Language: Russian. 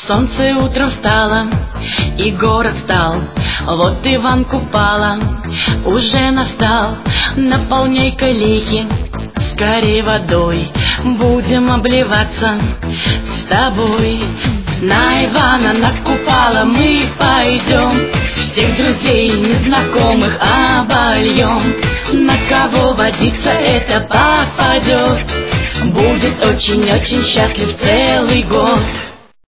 Солнце утром встало, и город стал. Вот Иван Купала уже настал. Наполняй-ка лейки скорей водой, будем обливаться с тобой. На Ивана, на Купала мы пойдем, всех друзей незнакомых обольем. На кого водиться это попадет, будет очень-очень счастлив целый год.